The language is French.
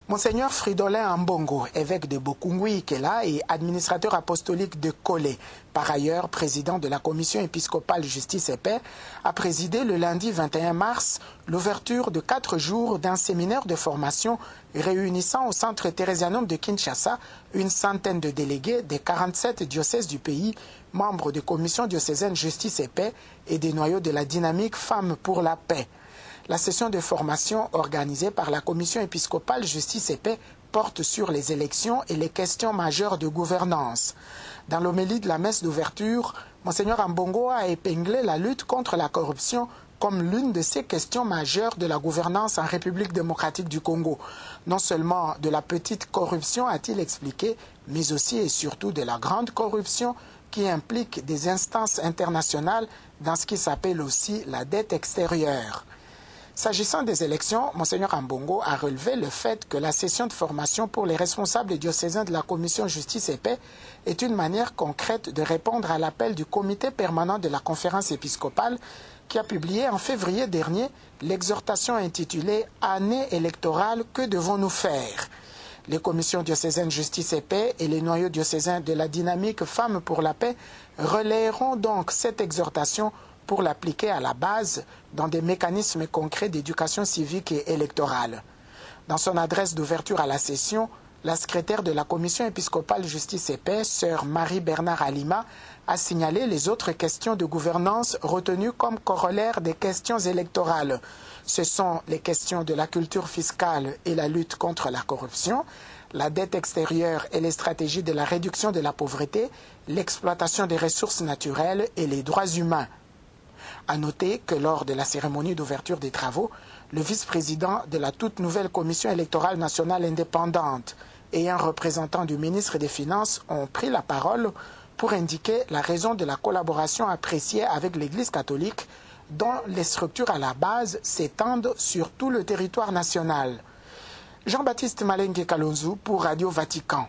Monseigneur Fridolin Ambongo, évêque de Bokungui-Ikela et administrateur apostolique de Kolé, par ailleurs président de la commission épiscopale Justice et Paix, a présidé le lundi 21 mars l'ouverture de 4 jours d'un séminaire de formation réunissant au centre Thérésianum de Kinshasa une centaine de délégués des 47 diocèses du pays, membres de commissions diocésaines Justice et Paix et des noyaux de la dynamique Femmes pour la Paix. La session de formation organisée par la Commission épiscopale Justice et Paix porte sur les élections et les questions majeures de gouvernance. Dans l'homélie de la messe d'ouverture, Monseigneur Ambongo a épinglé la lutte contre la corruption comme l'une de ces questions majeures de la gouvernance en République démocratique du Congo. Non seulement de la petite corruption, a-t-il expliqué, mais aussi et surtout de la grande corruption qui implique des instances internationales dans ce qui s'appelle aussi la dette extérieure. S'agissant des élections, Monseigneur Ambongo a relevé le fait que la session de formation pour les responsables diocésains de la Commission Justice et Paix est une manière concrète de répondre à l'appel du comité permanent de la conférence épiscopale qui a publié en février dernier l'exhortation intitulée « Année électorale, que devons-nous faire ?» Les commissions diocésaines Justice et Paix et les noyaux diocésains de la dynamique Femmes pour la Paix relayeront donc cette exhortation pour l'appliquer à la base dans des mécanismes concrets d'éducation civique et électorale. Dans son adresse d'ouverture à la session, la secrétaire de la Commission épiscopale Justice et Paix, sœur Marie-Bernard Alima, a signalé les autres questions de gouvernance retenues comme corollaire des questions électorales. Ce sont les questions de la culture fiscale et la lutte contre la corruption, la dette extérieure et les stratégies de la réduction de la pauvreté, l'exploitation des ressources naturelles et les droits humains. À noter que lors de la cérémonie d'ouverture des travaux, le vice-président de la toute nouvelle Commission électorale nationale indépendante et un représentant du ministre des Finances ont pris la parole pour indiquer la raison de la collaboration appréciée avec l'Église catholique dont les structures à la base s'étendent sur tout le territoire national. Jean-Baptiste Malengue Kalonzo pour Radio Vatican.